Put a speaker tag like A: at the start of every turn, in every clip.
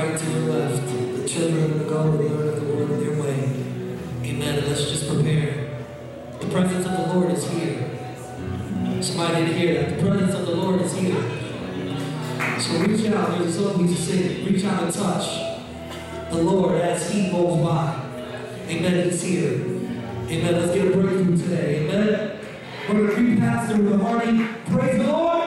A: right to the left. The children are going to go where the Lord of the Lord their way. Amen. And let's just prepare. The presence of the Lord is here. Somebody didn't hear that. The presence of the Lord is here. So reach out. There's a song we used to sing. Reach out and touch the Lord as He goes by. Amen. He's here. Amen. Let's get a breakthrough today. Amen. We're going to read Pastor with a hearty praise the Lord.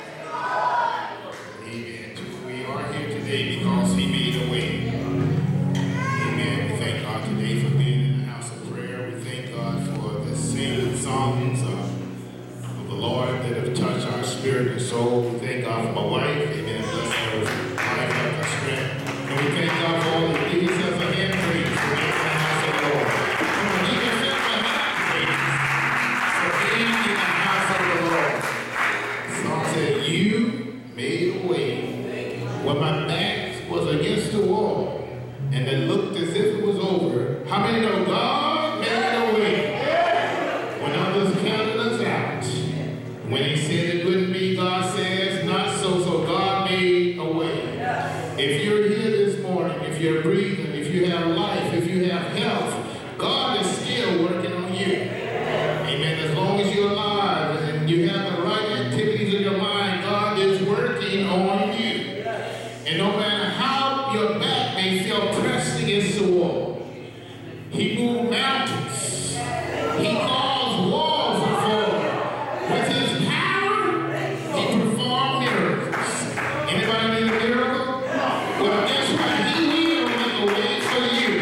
B: Amen. We are here today because He made a way. Amen. We thank God today for being in the house of prayer. We thank God for the singing songs of the Lord that have touched our spirit and soul. We thank God for my wife. Amen. Bless her life, health, and strength. And we thank God for all the leaders of the hand praise for being in the house of the Lord. Come on, give yourself a hand praise for being in the house of the Lord. The song said, "You made a way when my back was against the wall and it looked as if it was over." How many know God made a way when others counted us out? When He said it wouldn't be, God says not so. So God made a way. If you're here this morning, if you're breathing, if you have life, if you have health, God is still working on you. Amen. As long as you're alive and you have the right activities in your mind, God is working on you. And no matter how your back may feel pressed against the wall, He moved mountains. He caused walls to fall. With His power, He performed miracles. Anybody need a miracle? Well, guess what? He will make a way for you.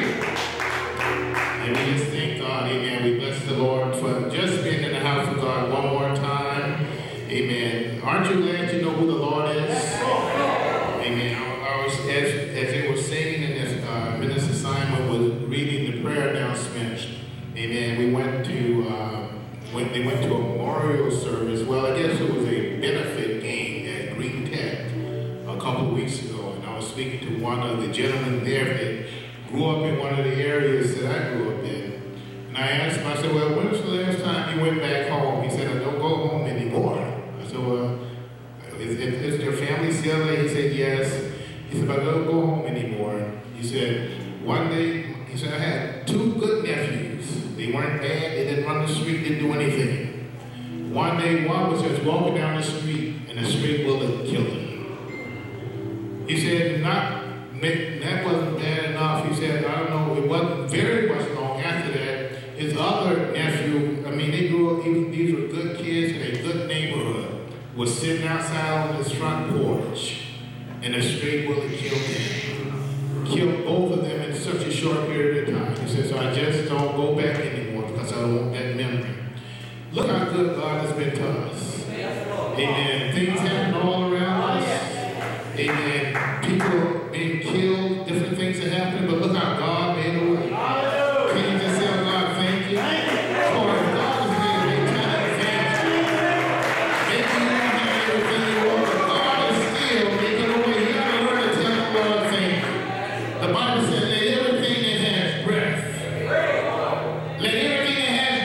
B: And we just thank God, amen. We bless the Lord for just being in the house of God one more time. Amen. Aren't you glad you know who the Lord is? Amen. I was, as they were singing in this, Minister Simon was reading the prayer announcement. Amen. We went to, they went to a memorial service. Well, I guess it was a benefit game at Green Tech a couple of weeks ago. And I was speaking to one of the gentlemen there that grew up in one of the areas that I grew up in. And I asked him, I said, "Well, when was the last time you went back home?" He said, "I don't go home anymore." I said, "Well, is your family still there?" He said, "Yes." He said, "I don't go home anymore." He said, "One day," he said, "I had two good nephews. They weren't bad. They didn't run the street, didn't do anything. One day, one was just walking down the street and a stray bullet killed him." He said, that wasn't bad enough. He said, I don't know, it wasn't very much long after that. His other nephew, I mean, they grew up, these were good kids in a good neighborhood, was sitting outside on his front porch, and a stray bullet killed him. Killed both of them in such a short period of time. He said, so I just don't go back anymore because I don't want that memory. Look how good God has been to us. Amen. Things happen all around us. Amen. People being killed, different things are happening, but look how God made a way. Can you just tell God, thank you? For God has made a way, thank you. Maybe you don't have everything you want, but God is still making a way. You got to learn to tell the Lord, thank you. The Bible says, let everything that has breath. Let everything that has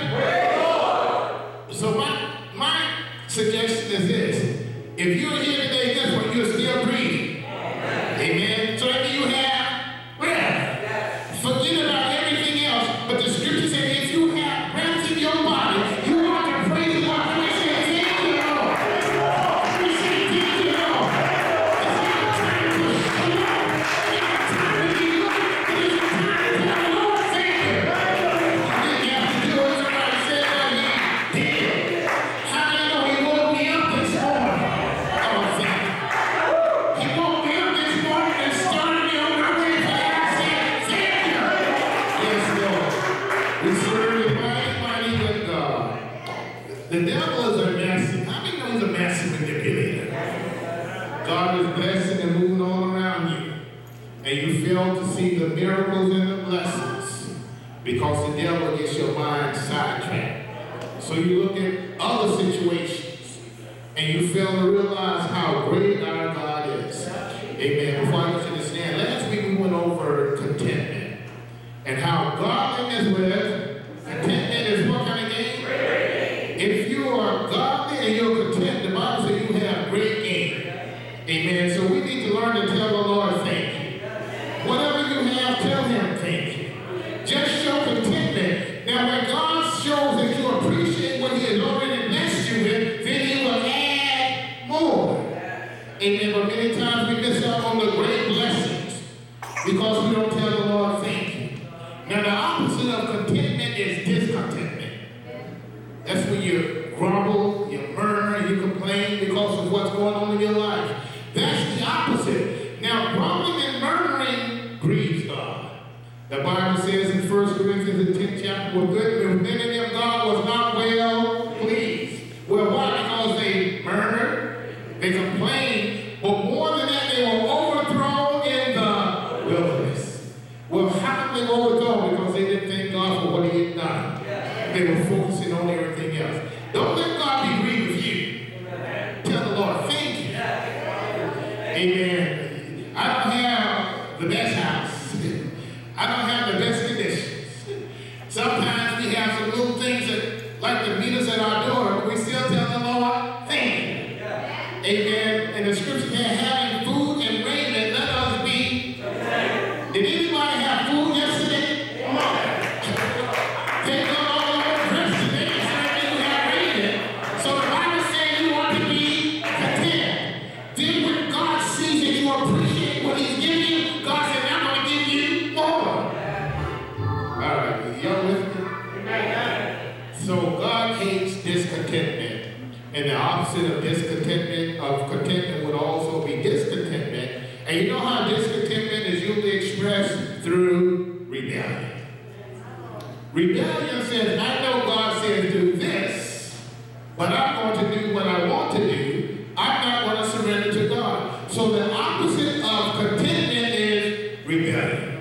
B: breath. So my suggestion is this. If you're here today, guess what? You're still breathing. Amen. So if you have breath, forget about everything else. But the scripture says if you have breath in your body, you ought to praise God. We say, thank you, Lord. We say, thank you, Lord. It's not time to shut up. It's not time to be looking. It's time to tell the Lord, thank you. You didn't have to do it. Somebody said that He did. How do you know He woke me up this morning? He woke me up this morning and started me on my way for that. I said, thank you. Yes, Lord. We serve a mighty good God. The devil is a massive. How many know he's a massive manipulator? God is blessing and moving all around you. And you fail to see the miracles and the blessings because the devil gets your mind sidetracked. So you look at other situations and you fail to realize how great our God is. Amen. Before I get you to stand, last week we went over contentment and how godliness with contentment is what kind of gain? If you are godly and you're content, the Bible says you have great gain. Amen. So we need to learn to tell the Lord thank you. because we don't tell the Lord thank you. Now, the opposite of contentment is discontentment. That's when you grumble, you murmur, you complain because of what's going on in your life. That's the opposite. Now, grumbling and murmuring grieves God. The Bible says in 1 Corinthians, the 10th chapter, with many of them God was not well pleased. Well, why? Because they murmured, they complained, but more than that, they were overthrown in the wilderness. Well, how did they overthrow? Because they didn't thank God for what he had done. They were focusing on everything else. Don't let God be grieved with you. Tell the Lord, thank you. Amen. I don't have the best house. I don't have the best conditions. Sometimes we have some little things that, like the meet us at our door, but we still tell the Lord, thank you. Amen. And the scripture says, having food and raiment, let us be. Did anybody have food yesterday? Come on. Take all your dress today, so that you have raiment. So the Bible says you want to be content. Then when God sees that you appreciate what he's giving you, God says, I'm going to give you more. All right, y'all with me? So God hates discontentment. And the opposite of discontentment, of contentment, would also be discontentment. And you know how discontentment is usually expressed through rebellion. Rebellion says, I know God says do this, but I'm going to do what I want to do. I'm not going to surrender to God. So the opposite of contentment is rebellion.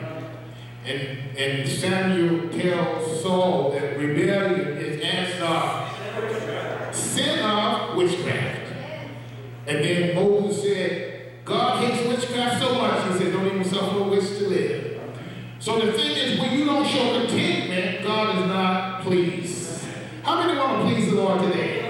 B: And Samuel tells Saul that rebellion is as the sin of witchcraft. And then Moses said, God hates witchcraft so much, he said, don't even suffer a witch to live. So the thing is, when you don't show contentment, God is not pleased. How many want to please the Lord today?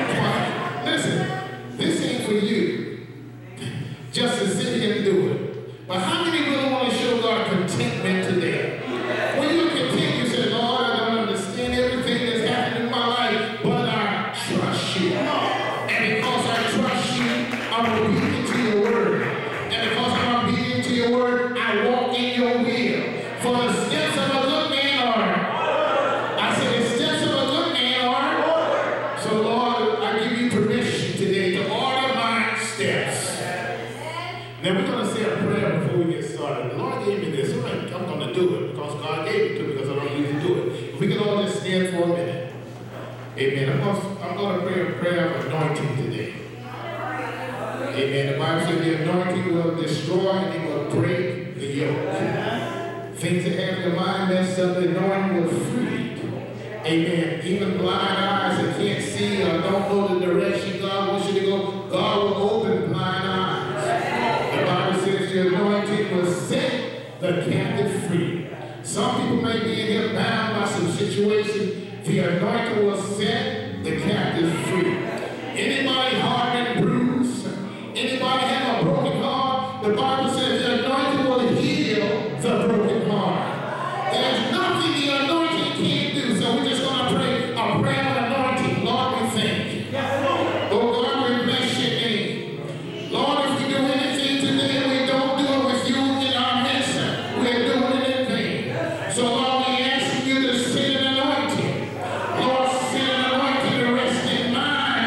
B: Listen, this ain't for you just to sit here and do it. But how many really want to show God contentment today? When you're content, you say, Lord, I don't understand everything that's happened in my life, but I trust you. And because I trust you, I'm obedient to your word. And because I'm obedient to your word, I walk in your will. For the steps of a good man are, I said, the steps of a good man are. So Lord, I give you permission today to order my steps. Now we're going to say a prayer before we get started. The Lord gave me this. All right, I'm going to do it because God gave it to me because I don't usually do it. If we can all just stand for a minute. Amen. I'm going to pray a prayer of anointing today. Amen. The Bible says the anointing will destroy and it will break the yoke. Things that have your mind messed up, the anointing will free. Amen. Even blind eyes that can't see or don't know the direction God wants you to go, God will open blind eyes. The Bible says the anointing will set the captive free. Some people may be in here bound by some situation. The anointing will set the captive free. Anybody hard and bruised? Anybody have a broken heart? The Bible says the anointing will heal the broken heart. There's nothing the anointing can't do. So we're just going to pray a prayer of anointing. Lord, we thank you. Oh God, we bless your name. Lord, if we do anything today and we don't do it with you in our midst, we're doing it in vain. So Lord, we ask you to send an anointing. Lord, send an anointing to rest in mind.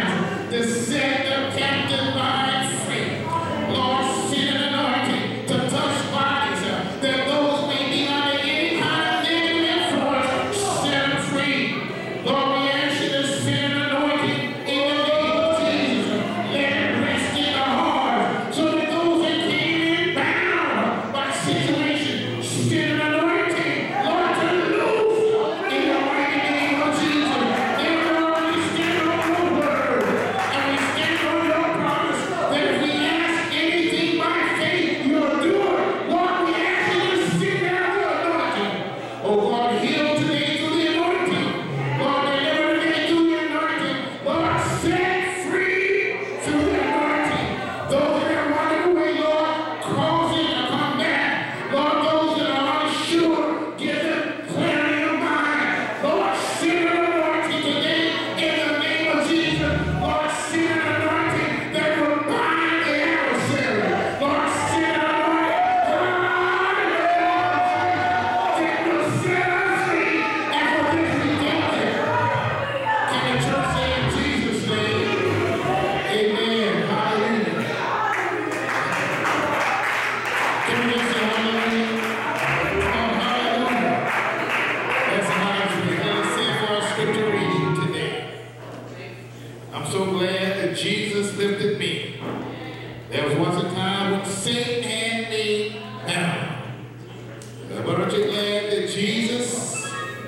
B: Can we just say hallelujah? Oh, hallelujah. That's nice. We're going to sing for our scripture reading today. I'm so glad that Jesus lifted me. There was once a time when Satan had me down. But aren't you glad that Jesus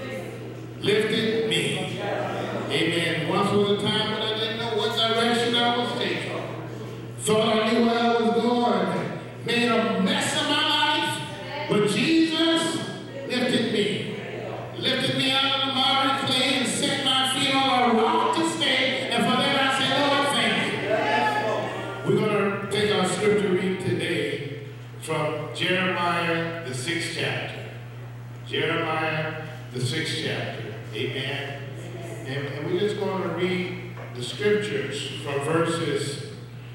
B: lifted me? Amen. Once was a time when I didn't know what direction I was taking. Thought I knew where I was going. Made a mess of my life. But Jesus lifted me. Lifted me out of the miry clay and set my feet on a rock to stay. And for that I say, Lord, thank you. We're going to take our scripture reading today from Jeremiah, the 6th chapter. Jeremiah, the 6th chapter. Amen. And we're just going to read the scriptures from verses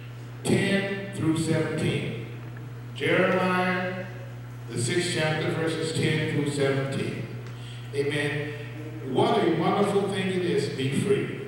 B: 10 through 17. Jeremiah, the 6th chapter, verses 10 through 17. Amen. What a wonderful thing it is to be free.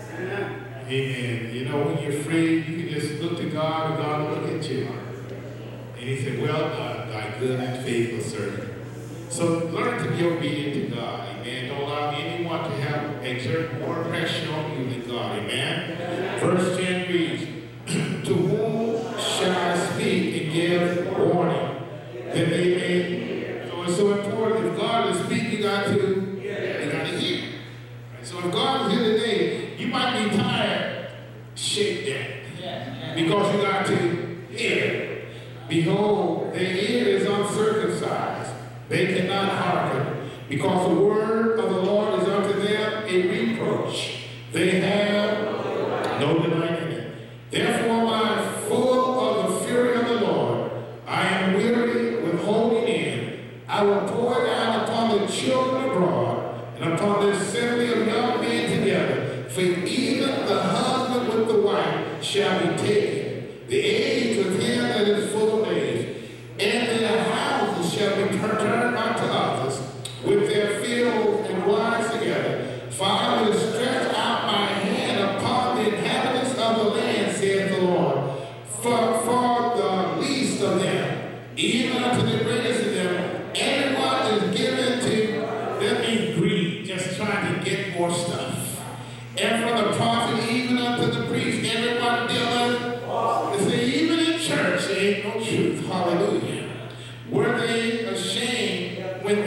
B: Amen. You know, when you're free, you can just look to God and God will look at you. And he said, well done, thy good and faithful servant. So learn to be obedient to God. Amen. Don't allow anyone to exert more pressure on you than God. Amen. Verse 10 reads, to whom shall I speak and give warning? That they may. So it's so important. If God is speaking, you got to hear. So if God is here today, you might be tired. Shake that. Because you got to hear. Behold, their ear is uncircumcised. They cannot hearken, because the word of the Lord is unto them a reproach. They have no delight in it. Therefore am I full of the fury of the Lord. I am weary with holding in. I will pour down upon the children abroad, and upon the assembly of young men together. For even the husband with the wife shall be taken, the age with him that is full of days, and their houses shall be turned unto others, with their fields and wives together. For I will stretch out my hand upon the inhabitants of the land, saith the Lord, for the least of them, even unto the greatest of them, everyone is given to, that means greed, just trying to get more stuff. And from the prophet even unto the priest, everyone dealing, they say, even in church, there ain't no truth. Hallelujah. Were they ashamed when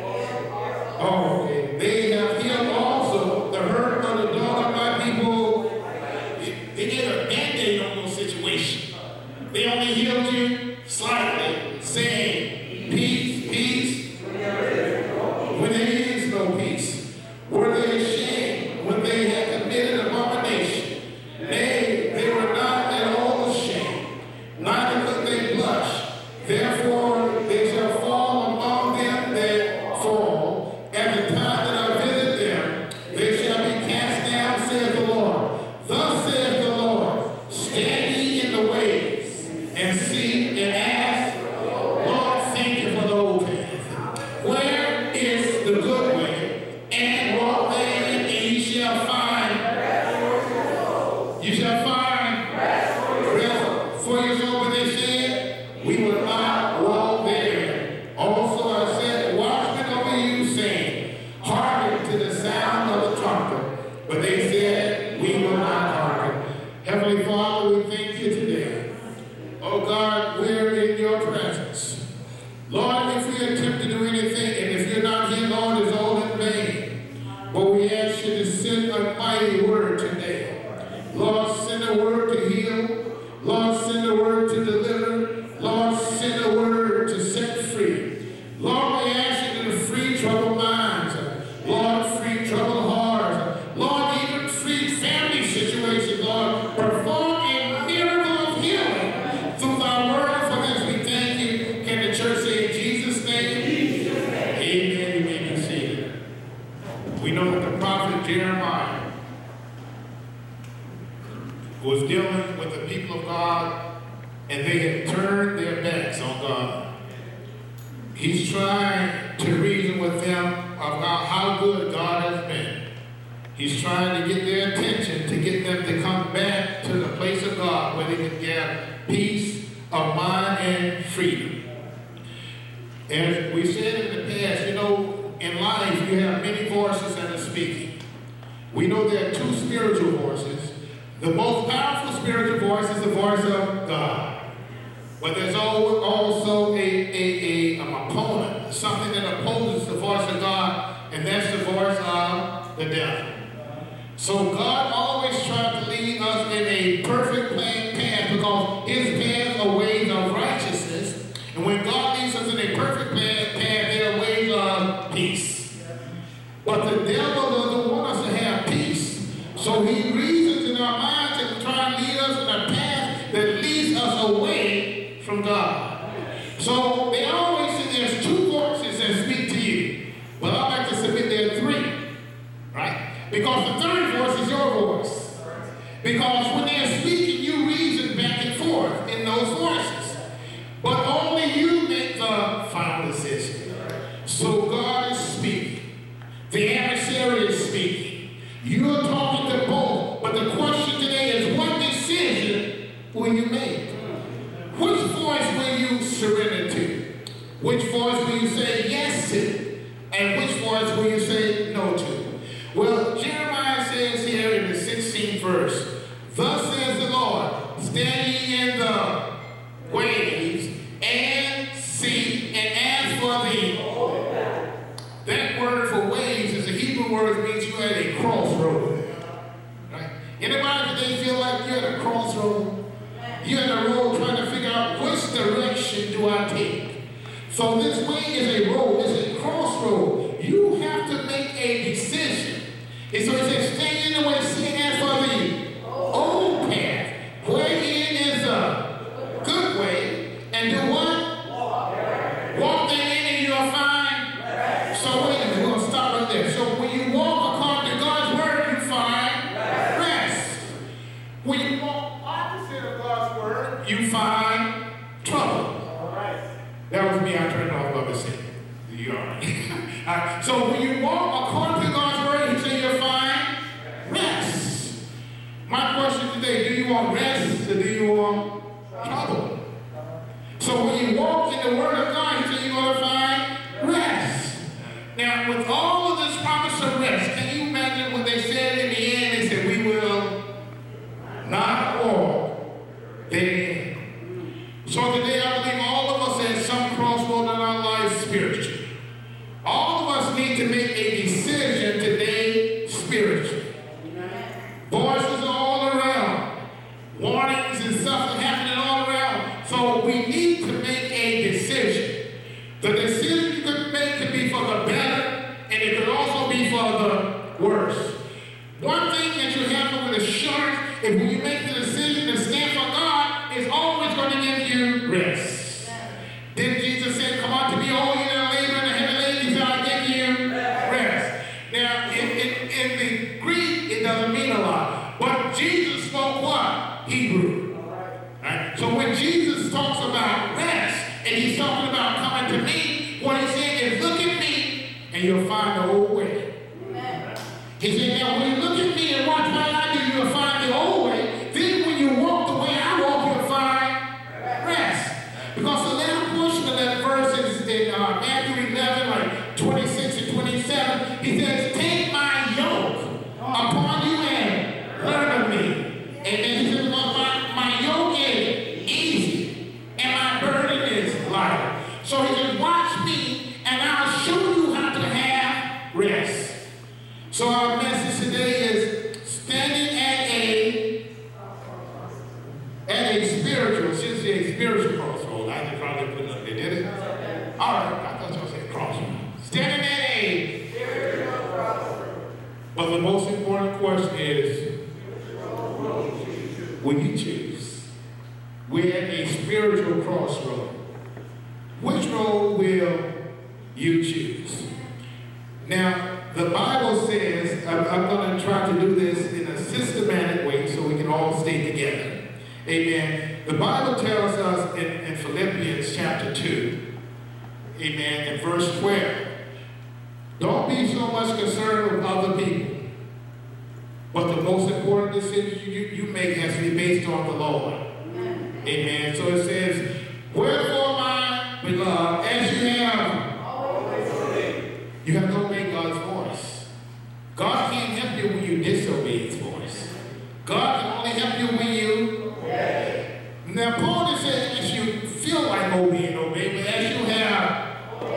B: they have healed also the hurt of the daughter of my people? They gave a band-aid on those situations. They only healed you slightly, saying, peace, peace, when there is no peace. Were they ashamed when they had committed abomination? Nay, they were not at all ashamed, neither could they blush. Therefore they shall fall among them that fall. At the time that I visit them, they shall be cast down, saith the Lord. Thus saith the Lord, stand ye in the ways, and see and ask, Lord, thank you for the old path. Where is the good way? And walk therein, and ye shall find rest. You shall find rest for your soul. But they said, we will not walk therein. Also I said, watchmen over you, saying, hearken to the sound of the trumpet. But they said, we will not hearken. Heavenly Father, we thank you today. Oh God, we're in your presence. Lord, if we attempt to do anything, and if you're not here, Lord, it's all in vain. But we ask you to send a mighty word today. Lord, send a word to heal. Lord, send a word to deliver. Lord, send a word to set free. Lord, we ask you to free troubled minds. Lord, free troubled hearts. Lord, even free family situations. Lord, perform a miracle of healing through thy word. For this we thank you. Can the church say in Jesus' name? Amen. You may be seated. We know that the prophet Jeremiah was dealing with the people of God, and they had turned their backs on God. He's trying to reason with them about how good God has been. He's trying to get their attention, to get them to come back to the place of God where they can get peace of mind and freedom. As we said in the past, you know, in life you have many voices that are speaking. We know there are two spiritual voices. The most powerful spiritual voice is the voice of God. But there's also an opponent, something that opposes the voice of God, and that's the voice of the devil. So God always tries to lead us in a perfect path because his paths are ways of righteousness. And when God leads us in a perfect path, there are ways of peace. But the devil doesn't want us to have peace. So he reasons in our minds and tries to lead us in a path that leads us away from God. So they always say there's two voices that speak to you. Well, I like to submit there are three. Right? Because the third voice is your voice. Because when they're speaking, you reason back and forth in those voices. But only you make the final decision. So God is speaking. The adversary is speaking. You're talking to both. But the question today is, what decision will you make? Which voice will you surrender to? Which voice will you say yes to? And which voice will you say no to? Well, Jeremiah says here in the 16th verse, thus says the Lord, stand ye in the ways and see, and ask for thee. That word for ways is a Hebrew word that means you're at a crossroad. Right? Anybody today feel like you're at a crossroad? You're at a road trying to figure out which direction do I take. So this way is a road, it's a crossroad. You have to make a decision. And so he says, stay in the way, see and ask for the old path, wherein is a good way, and do what? Walk therein and you'll find. So wait a minute, we're going to stop right there. So when you walk according to God's word, you find rest. When you walk opposite of God's word, you find trouble. All right. That was me, I turned off what I was saying. You all right? So when you walk according to God's word, he said you'll find rest. My question today, do you want rest or do you want trouble? So when you walk in the word of God, he said you're going to find rest. Now, with all of this promise of rest, can you imagine what they said in the end? They said, we will not walk therein. So today I believe all of us at some crossroad in our lives spiritually. All of us need to make a decision today spiritually. Voices all around. Warnings and stuff happening all around. So we need to make a decision. The decision you could make could be for the better, and it could also be for the worse. One thing that you have with assurance is when you make the decision to stand for God, it's always going to give you rest. Then Jesus said, come on to me, all you that labor and heavy laden, he said, I'll give you rest. Now, in the Greek, it doesn't mean a lot. But Jesus spoke what? Hebrew. Right? So when Jesus talks about rest, and he's talking about coming to me, what he's saying is, look at me, and you'll find the old way. He said, now when you look at me and watch what I do, you'll find the old way. Then when you walk the way I walk, you'll find rest. Because the latter portion of that verse is in Matthew 11, like 26 and 27. He says, take my yoke upon you and learn of me. Amen. He says, because my yoke is easy and my burden is light. So he says, watch me and I'll show you how to have rest. So our message today is standing at a spiritual, since a spiritual crossroad. I just probably put it up there, did it? All right, I thought you were saying crossroad. Standing at a spiritual crossroad. But the most important question is, will you choose? We're at a spiritual crossroad. Which road will you choose? Now, the Bible says, I'm going to try to do this in a systematic way so we can all stay together. Amen. The Bible tells us in Philippians chapter 2, amen, in verse 12, don't be so much concerned with other people, but the most important decision you make has to be based on the Lord. Amen. So it says, wherefore, my beloved, as you have You have to obey God's voice. God can't help you when you disobey His voice. God can only help you when you obey. Now, Paul is saying as you feel like obey, but as you have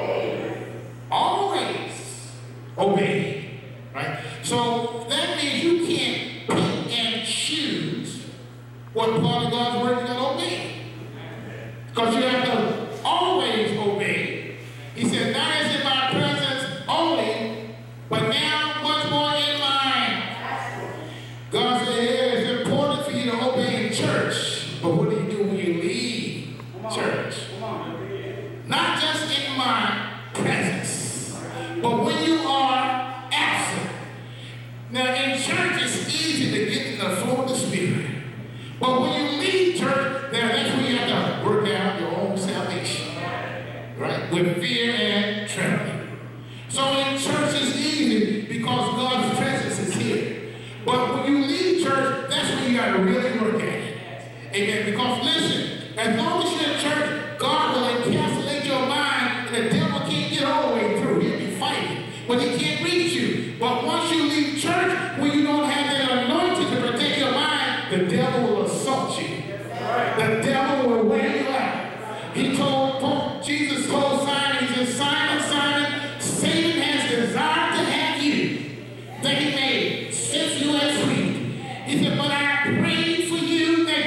B: always obeyed, right? So that means you can't pick and choose what part of God's word you're going to obey. Because you have to always obey. He said, not as in my presence only, but now much more in mine. God said, yeah, it's important for you to obey in church, but what do you do when you leave church? Not just in my presence, but when you are absent. Now in church it's easy to get in the flow of the Spirit. But when you leave church, that's when you have to work out your own salvation. Right? With fear and trembling. So in church it's easy because God's presence is here. But when you leave church, that's when you got to really work at it. Amen. Because listen, as long as you're in church, God will encapsulate your mind and the devil can't get all the way through. He'll be fighting, but he can't reach you. But once you leave church, when you don't have that anointing to protect your mind, the devil will assault you. The devil will wear you out. Jesus told Simon, he said, Simon, Simon, Satan has desired to have you, that he may sift you as wheat. He said, but I prayed for you that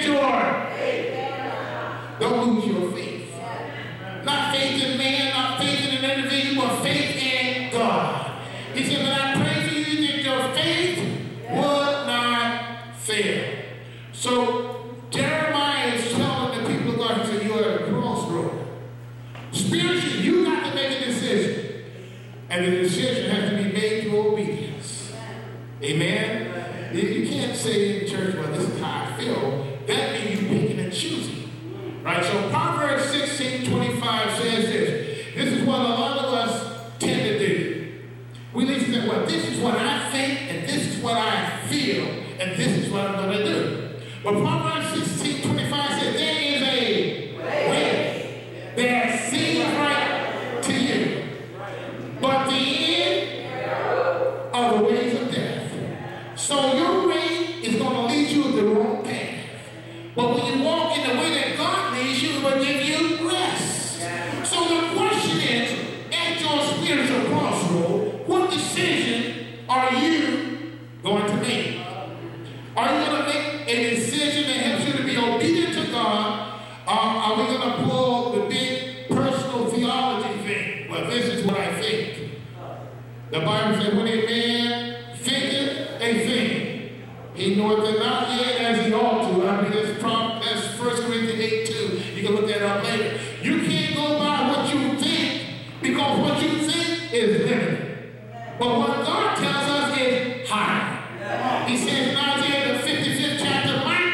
B: don't lose your faith. Not faith in man, not faith in an individual, but faith in God. He said, but I pray for you that your faith would not fail. So Jeremiah is telling the people of God, he said, you're at a crossroad. Spiritually, you got to make a decision. And the decision has to be made through obedience. Amen? You can't say in church, well, this is how I feel. That means you're picking and choosing. Right? So Proverbs 16:25 says this. This is what a lot of us tend to do. We listen to, well, this is what I think, and this is what I feel, and this is what I'm going to do. But Proverbs 16:25 says, there is a way that seems right to you, but the end are the ways of death. So your way is going to lead you the wrong path. But when you walk in the way that God leads you, it will give you rest. So the question is, at your spiritual crossroad, what decision are you going to make? Are you going to make a decision that helps you to be obedient to God? Or are we going to pull the big personal theology thing? Well, this is what I think. The Bible says, when a man thinketh a thing, he knoweth it not yet as he ought to. I mean, that's 1 Corinthians 8:2. You can look that up later. You can't go by what you think, because what you think is limited. But what God tells us is higher. He says in Isaiah the 55th chapter, my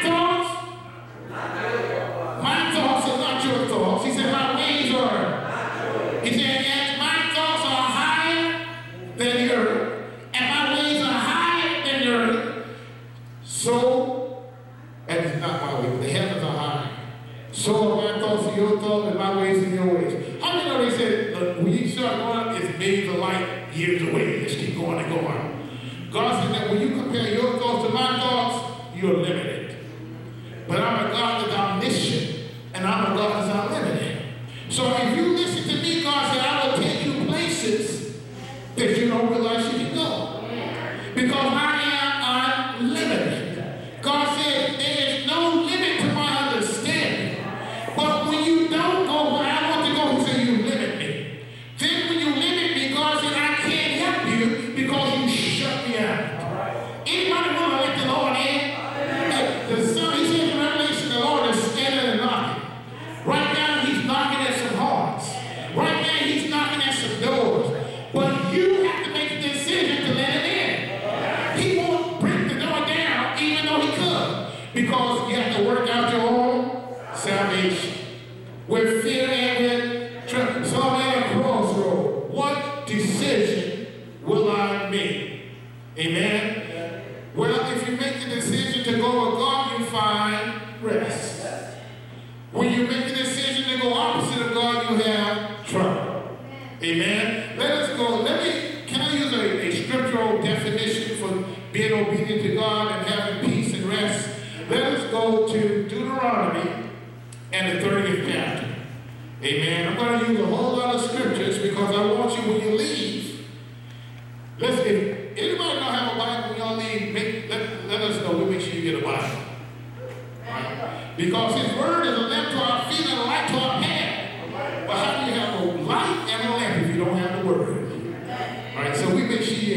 B: thoughts are not your thoughts. He said, my ways are. He said, yes, my thoughts are higher than the earth, and my ways are higher than the earth. So, and it's not my way, but the heavens are high. So are my thoughts are your thoughts, and my ways are your ways. How many know they said, look, when you start going up, it's millions of light years away. Let's keep going and going. God said that when you compare your thoughts to my thoughts, you're limited. But I'm a God that's omniscient, and I'm a God that's unlimited. So if you listen to me, God said, I will take you places that you don't realize you can go. Because I am unlimited. God said, there is no limit to my understanding. But when you don't go where I want to go, He said, you limit me. Then when you limit me, God said, I can't help you because you shut me out. Anybody want to let the Lord in? The Son, He said in Revelation, the Lord is standing and knocking. Right now, He's knocking at some hearts. Right now, He's knocking at some doors. But you have to make a decision to let Him in. He won't break the door down, even though He could. Because you have to work out your own salvation. With fear and with trembling. So I'm at a crossroad. What decision will I make? Amen? Well, if you make the decision to go with God, you find rest. When you make the decision to go opposite of God, you have trouble. Amen? Let us go. Let me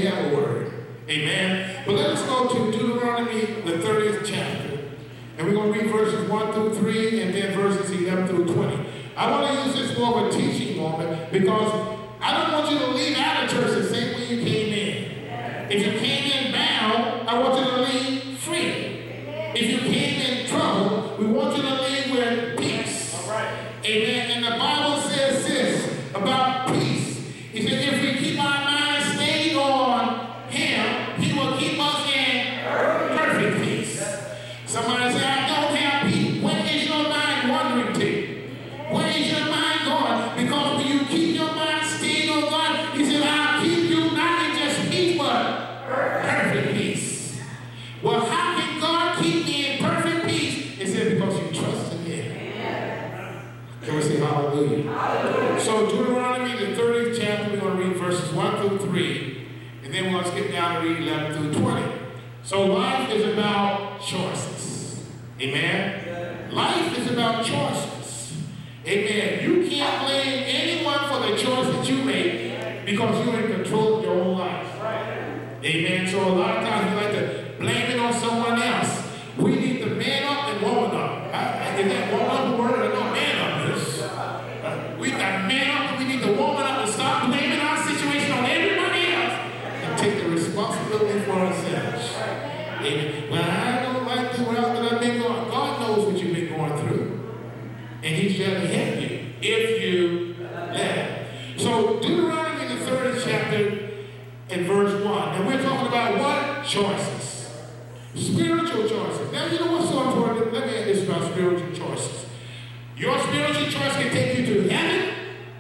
B: have a word. Amen. But let us go to Deuteronomy, the 30th chapter. And we're going to read verses 1 through 3 and then verses 11 through 20. I want to use this more of a teaching moment because I don't want you to leave out of church the same way you came in. If you came in bound, I want you to leave free. If you came in trouble, we want you to leave with peace. All right. Amen. And the Bible says this about peace. He said, if we keep our minds stayed on Him, He will keep us in perfect peace. Somebody say, I don't have peace. Where is your mind wandering to? Where is your mind going? Because when you keep your mind stayed on God, He said, I'll keep you not in just peace, but perfect peace. Well, how can God keep me in perfect peace? He said, because you trust in Him. Can we say hallelujah? Hallelujah. So Deuteronomy, the 30th chapter, we're going to read verses 1 through 3. And then we're going to skip down and read 11 through 20. So life is about choices. Amen? Life is about choices. Amen. You can't blame anyone for the choice that you make because you're in control of your own life. Amen. So a lot of times we like to blame it on someone else. We need to man up and woman up. Is that woman up a word or no man up this? We got man up and we need to woman up and stop blaming our situation on everybody else and take the responsibility for ourselves. Amen. Well, I don't like the route that I've been going. God knows what you've been going through. And He's trying to help you if you let Him. So Deuteronomy, the 30th chapter, in verse 1. And we're talking about what? Choices. Spiritual choices. Now, you know what's so important? Let me add this about spiritual choices. Your spiritual choice can take you to heaven.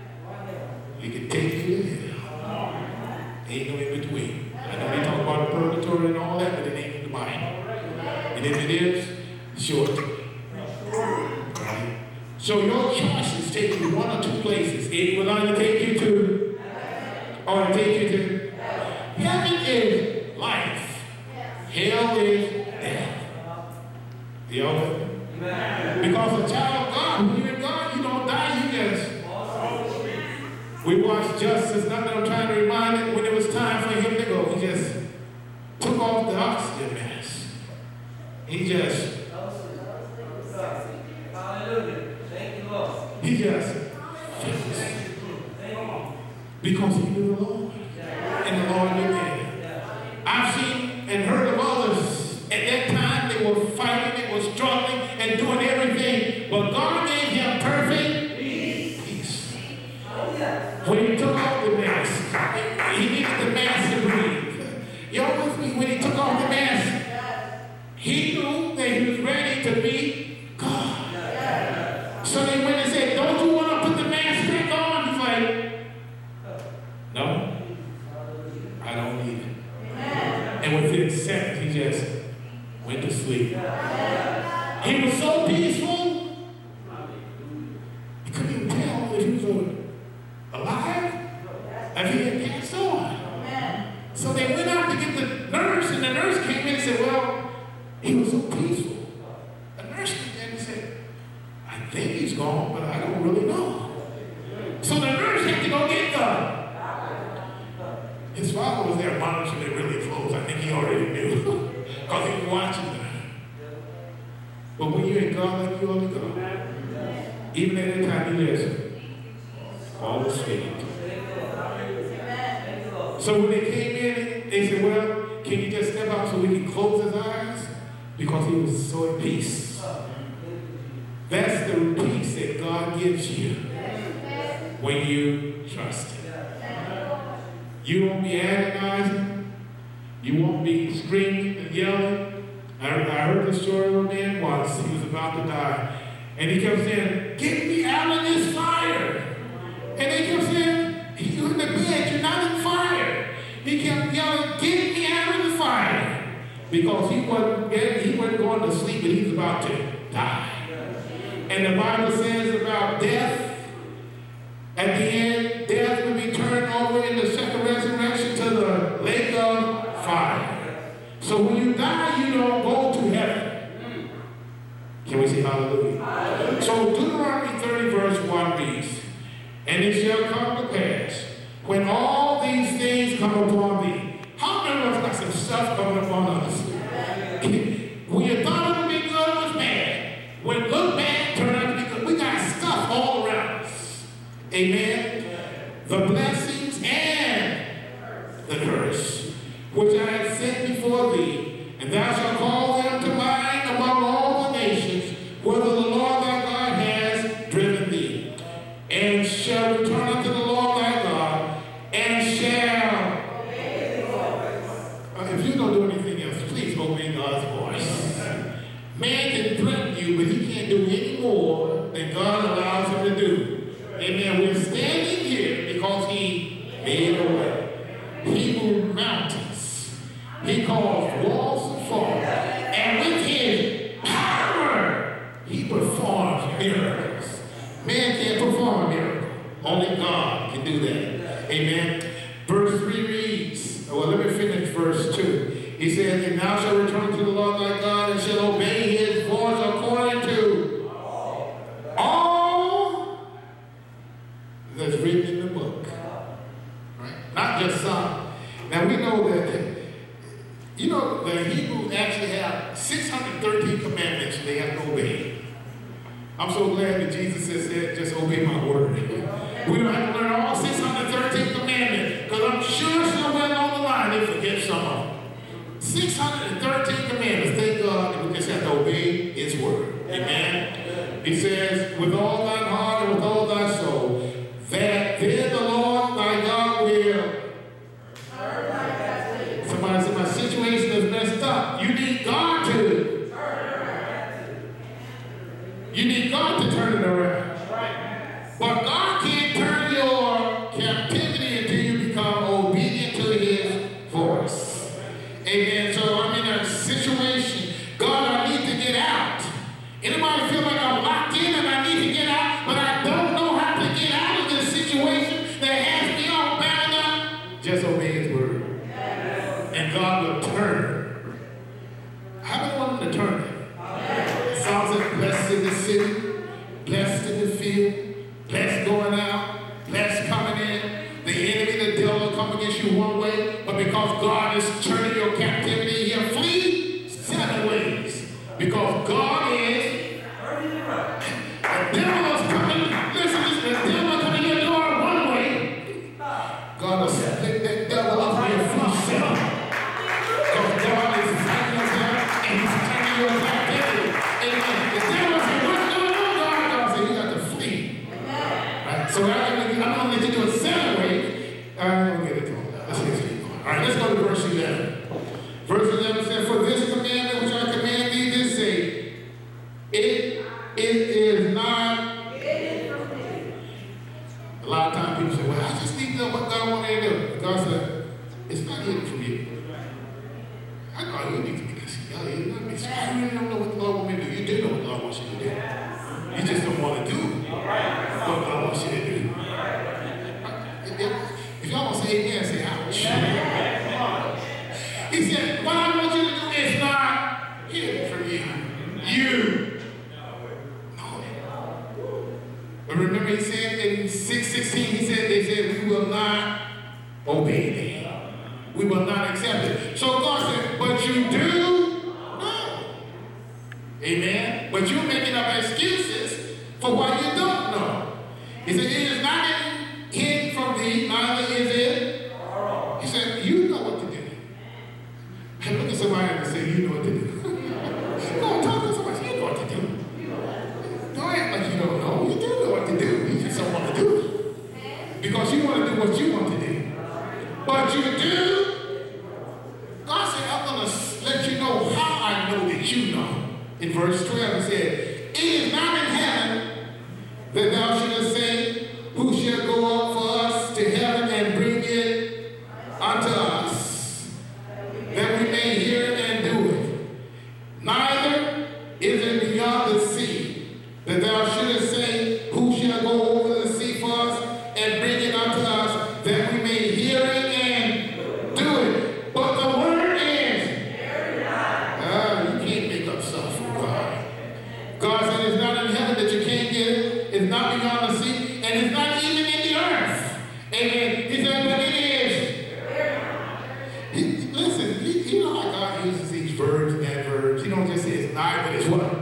B: It can take you to hell. Ain't no in between. I know they talk about purgatory and all that, but it ain't in the Bible. And if it is, sure. Right? So your choices take you one or two places. It will either take you to, or take you to. Heaven is life. Hell is death. You know? Because a child of God, when you're in God, you don't die, you just. We watched Justice, not that I'm trying to remind it, when it was time for him to go, he just took off the oxygen mask. He just. He just. Because he knew the Lord. And the Lord knew him. I've seen and heard of others at that time, they were fighting, they were struggling and doing everything, but God gave him perfect peace. When he took off the mask, he needed the mask to breathe. Y'all with me? When he took off the mask, he knew that he was ready to meet God. So they went and said, don't you want to put the mask back on? He's like, no. I don't need it. And within seconds, he just went to sleep. He was so peaceful, you couldn't even tell if he was alive, if he had passed on. So they went out to get the nurse, and the nurse came in and said, well, he was so peaceful. The nurse came in and said, I think he's gone, but I don't really know. So the nurse had to go get them. His father was there monitoring it really close. I think he already knew because he was watching them. But when you're in God like you ought to go, even at that time, you just fall asleep. So when they came in, they said, well, can you just step out so we can close his eyes? Because he was so at peace. That's the peace that God gives you when you trust Him. You won't be agonizing. You won't be screaming and yelling. I heard the story of a man once. He was about to die. And he kept saying, get me out of this fire. And they kept saying, you're in the bed. You're not in fire. He kept yelling, get me out of the fire. Because he wasn't going to sleep, but he was about to die. And the Bible says about death, at the end, death will be turned over in the second resurrection to the lake of fire. So when you die, you don't go to heaven. Can we say hallelujah? Hallelujah. So Deuteronomy 30 verse 1 reads, and it shall come to pass, when all these things come upon thee. How the blessings and the curse, which I have set before thee, and thou shalt call them to mind among all the nations, whither the Lord thy God has driven thee, and shall return unto the Lord thy God, and shall obey the Lord. If you don't do anything else, please obey God's voice. Man can threaten you, but he can't do any more than God allows him to do. Amen. We're standing here because he made a way. He moved mountains. He caused walls to fall. And with his power, he performs miracles. Man can't perform a miracle. Only God can do that. Amen. Verse 3 reads, well, let me finish verse 2. He says, and thou shalt return to the Lord thy God, and shalt obey his voice according to all that's written in the book. Right? Not just some. Now we know that, you know, the Hebrews actually have 613 commandments they have to obey. I'm so glad that Jesus said, just obey my word. We don't have to learn all 613 commandments, because I'm sure somewhere along the line they forget some of them. 613 commandments. Thank God that we just have to obey his word. Amen. He says, with all thine heart and with all thy soul, that then the Lord thy God will. Somebody said, my situation is messed up. You need God to. You need God to turn it around. But God can't turn your captivity until you become obedient to his voice. Amen. So I'm in a situation. God, I need to get out. Anybody feel like I'm locked in and I need to get out, but I don't know how to get out of this situation that has me all bound up? Just obey his word. And God will turn. How many want him to turn it? Psalm says, blessed in the city, blessed in the field, blessed going out, blessed coming in. The enemy, the devil, will come against you one way, but because God is turning your captivity, he'll flee 7 ways. Because God is. The devil is coming. Listen, the devil is coming your door one way. God will split that devil up and flee 7. Because God is fighting us out and he's turning your captivity. Amen. The devil said, what's going on, God? God said, you got to flee. Right? So I'm going to let you do it 7 ways. I'm going to get it going. Let's keep going. All right, let's go to verse 11. Verse 11 says, for this commandment which I command thee this day, it is not. A lot of times people say, well, I just need to know what God wants me to do. God said, it's not hidden from you. I know you need to get this. I really don't know what the Lord wants me to do. You do know what God wants you to do. You just don't want to do what God wants you to do. If y'all don't say amen, say ouch. He said, what I want you to do is not hidden from you. You know it. But remember he said in 6:16, they said, we will not obey them. We will not accept it. So God said, but you do know. Amen. But you're making up excuses for why you don't know. He said, it is not hidden from thee, neither is it. He said, you know what to do. And look at somebody and say, you know what to do. No, talk to somebody, you know what to do. Don't act like you don't know. You do know what to do. You just don't want to do it. Because you want to do what you want to do. But you do. God said, I'm going to let you know how I know that you know. In verse 12, he said, it is not in heaven that thou shouldest say, who shall go up for us to heaven and bring it unto us, that we may hear it and do it. Neither is it beyond the sea, that thou shouldest say, who shall go over the sea for us and bring it unto us, that we may hear it and do it. But the word is, you can't make up stuff from God. God said it's not in heaven that you can't get it. It's not beyond the sea, and it's not even in the earth. Amen. He said, but it is. Listen, you know how God uses these verbs and adverbs. He don't just say it's nigh, but it's what?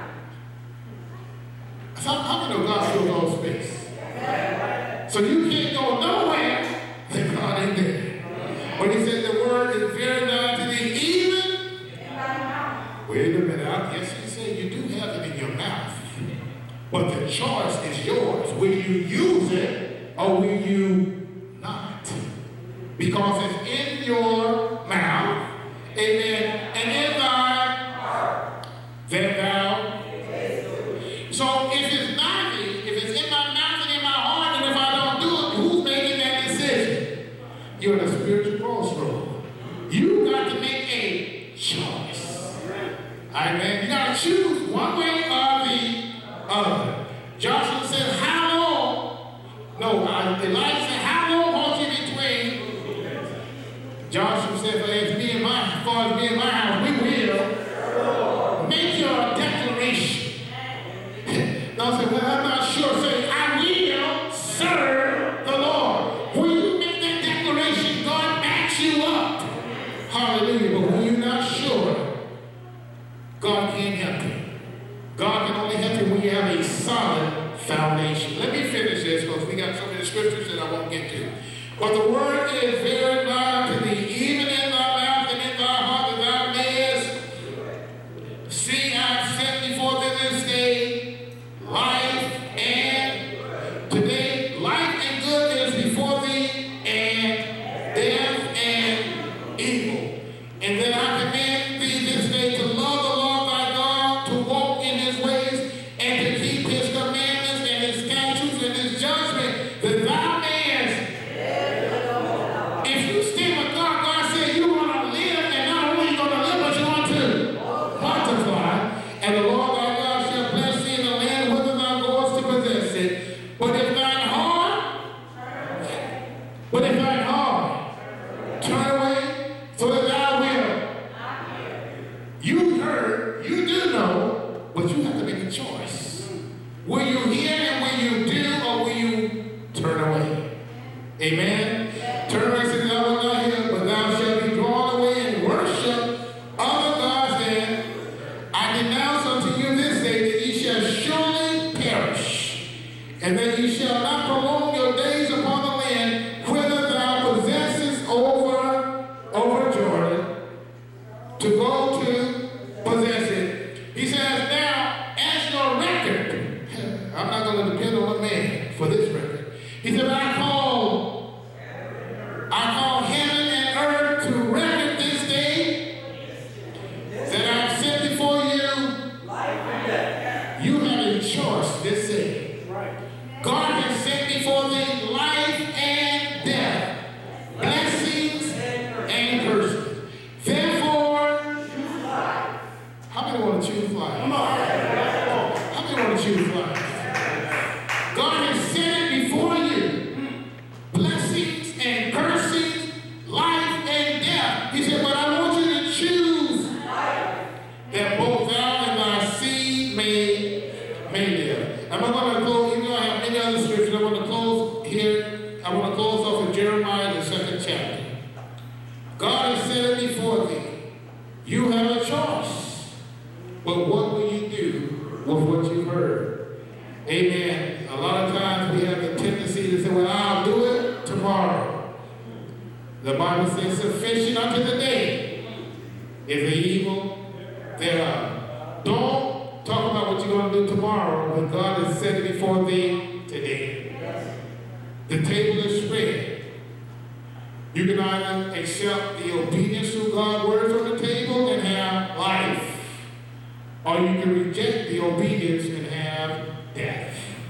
B: So how do you know God fills all space? So you can't go nowhere, then God ain't there. But he said the word is very nigh to thee, even. Wait a minute. Yes, he said you do have it in your mouth. But the choice is yours. Will you use it or will you not? Because it's in your mouth. Amen. And in thy heart, that thou. So if it's not, if it's in my mouth and in my heart, and if I don't do it, who's making that decision? You're at a spiritual crossroad. You got to make a choice. Amen. You got to choose one way or the other. Joshua said, how long? No, Elijah said, how long won't you between? Joshua said, as far as me and my house, we will make your declaration. Don't say, well, I'm not sure. Say, I will serve the Lord. When you make that declaration, God backs you up. Hallelujah. But when you're not sure, God can't help you. God can only help you when you have a solid foundation. Let me finish this because we got so many scriptures that I won't get to. But the word is very nigh to thee, even in thy mouth and in thy heart, that thou mayest see. I have set before thee this day life and today life and good is before thee, and death and evil. And then I command thee this day to love the Lord thy God, to walk in his ways, and to keep his commandments and his statutes and his judgment, that thou mayest. If you stand with God, God said you want to live, and not only you going to live, but you want to multiply. And the Lord thy God shall bless thee in the land whither thou goest to possess it. But if thine heart turn away, so that thou wilt. You heard, you do know, but you have to make a choice. Will you hear and will you do, or will you turn away? Amen? Turn away and say, thou wilt not hear, but thou shalt be drawn away and worship other gods. And I denounce unto you this day that ye shall surely perish, and that ye shall not prolong your days upon the land whither thou possessest over Jordan, to go to possess it. He says, now, as your record, I'm not going to depend on a man for this record. He said, I call heaven and earth to record this day that I've set before you. You have a choice this day. God has set before thee life and death, blessings and curses. Therefore, how many want to choose life? Come on. How many want to choose life? God has set it before you. Blessings and cursings, life and death. He said, but I want you to choose that both thou and thy seed may live. I'm going to close, even though I have many other scriptures, I want to close here. I want to close off in Jeremiah, the 2nd chapter. God has set it before thee. You have a choice. But what will you do with what you've heard? Amen. A lot of times we have the tendency to say, well, I'll do it tomorrow. The Bible says, sufficient unto the day is the evil thereof. Don't talk about what you're going to do tomorrow when God has set it before thee today. The table is spread. You can either accept the obedience to God's words on the table and have life, or you can reject the obedience and have death.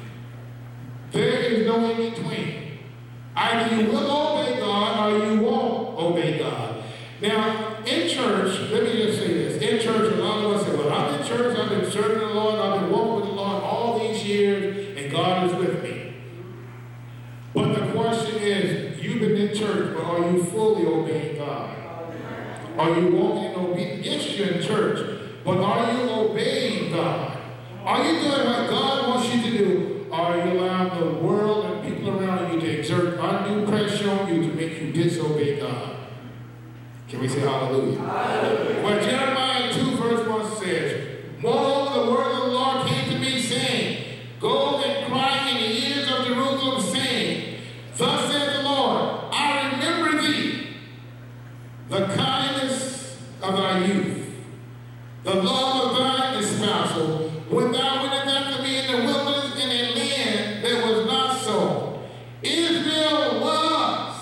B: There is no in between. Either you will obey God or you won't obey God. Now, in church, let me just say this. In church, a lot of us say, well, I'm in church, I've been serving the Lord, I've been walking with the Lord all these years, and God is with me. But the question is, you've been in church, but are you fully obeying God? Are you walking in obedience? Yes, you're in church, but are you obeying God? Are you doing what God wants you to do? Or are you allowing the world and people around you to exert undue pressure on you to make you disobey God? Can we say hallelujah? Hallelujah. Well, Jeremiah 2 verse 1 says, moreover, the word of the Lord came to me, saying, go and cry in the ears of Jerusalem, saying, thus thy youth. The love of thine is spousal. When thou wentest after me in the wilderness in a land that was not so. Israel was.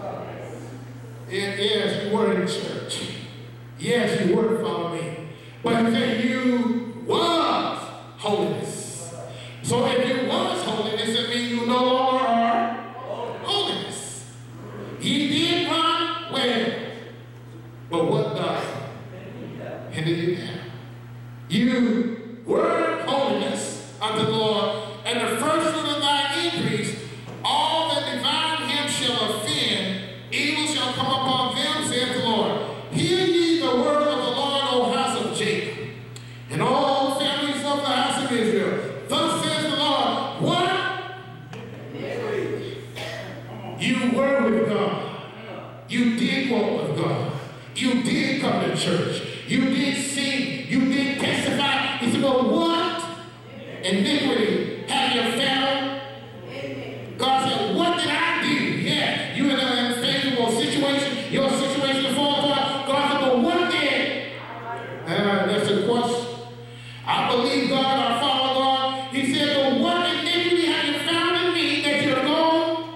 B: Yes, you were in church. Yes, you were, follow me. But he said you was holiness. So if you was holiness, it means you no longer are holiness. Ye did run well. But what does hinder you now? You were holiness unto the Lord, and the first fruit of thy increase, all that divide him shall offend, evil shall come upon them, saith the Lord. Hear ye the word of the Lord, O house of Jacob, and all the families of the house of Israel. Thus says the Lord, what? You were with God. You did walk with God. You did come to church. You did sing. You did testify. He said, well, what iniquity have you found? God said, what did I do? Yeah, you in an unfavorable situation. Your situation is falling apart. God said, well, what did? That's a question. I believe God. I follow God. He said, well, what iniquity have you found in me that you're gone?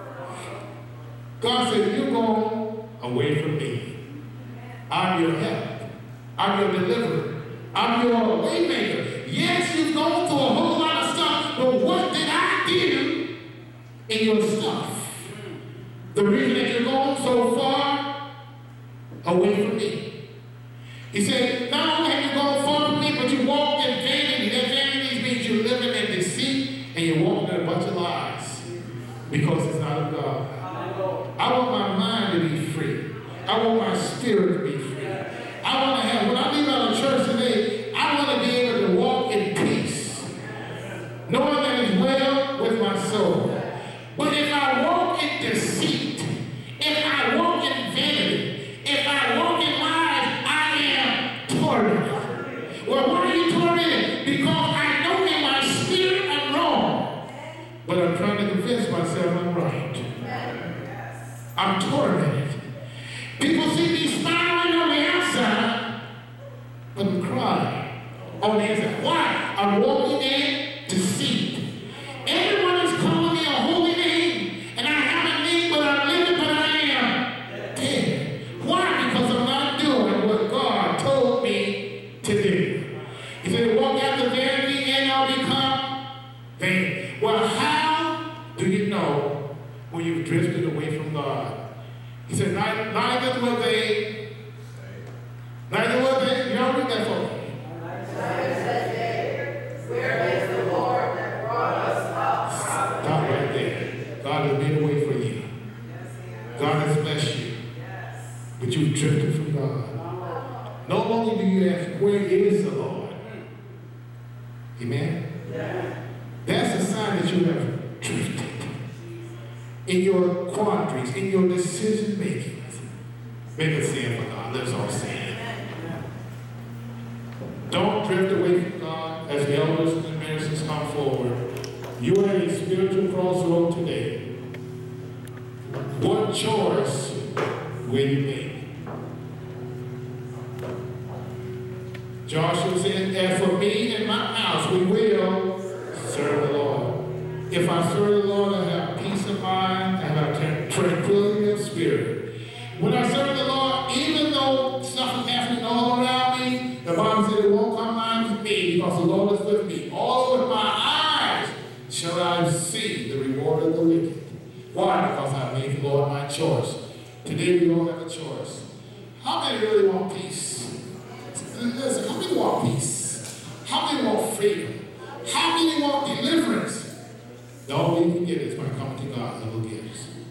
B: God said, you're gone away from me. I'm your help. I'm your deliverer. I'm your waymaker. Yes, you've gone through a whole lot of stuff, but what did I do in your stuff? The reason that you're going so far away from me. He said, not only have you gone far from me, but you walked in vanity. That vanity means you're living in deceit and you're walking in a bunch of lies because it's not of God. I want my mind to be free. I want my spirit to be free. I want to have, when I leave out of church today, I want to be able to walk in peace, knowing that it's well with my soul. But if I walk in deceit, if I walk in vanity, if I walk in lies, I am tormented. Well, why are you tormented? Because I know in my spirit I'm wrong, but I'm trying to convince myself I'm right. I'm tormented. People see me smiling on the outside, but I'm crying on the inside. Why? I'm walking in deceit. Everyone is calling me a holy name, and I have a name, but I'm living, but I am dead. Why? Because I'm not doing what God told me to do. He said, walk after vanity and I'll become vain. Well, how do you know when you've drifted away from God? He said, neither were they, you don't read that for me. Where is the Lord that brought us up? Stop right there. God has made a way for you. God has blessed you. But you've drifted from God. No longer do you ask, where is the Lord? Amen? That's a sign that you have drifted. In your quandaries, in your decision making. Make a stand for God. Let's all stand. Don't drift away from God as the elders and the ministers come forward. You are at a spiritual crossroad today. What choice will you make? Joshua said, as for me and my house, we will serve the Lord. If I serve the Lord, I have peace of mind, I have tranquility of spirit. When I serve the Lord, even though stuff is happening all around me, the Bible said it won't come nigh to me because the Lord is with me. All with my eyes shall I see the reward of the wicked. Why? Because I made the Lord my choice. Today we all have a choice. How many really want peace? Listen, how many want peace? How many want freedom? How many want deliverance? The only way you can get it is by coming to God, He will give us.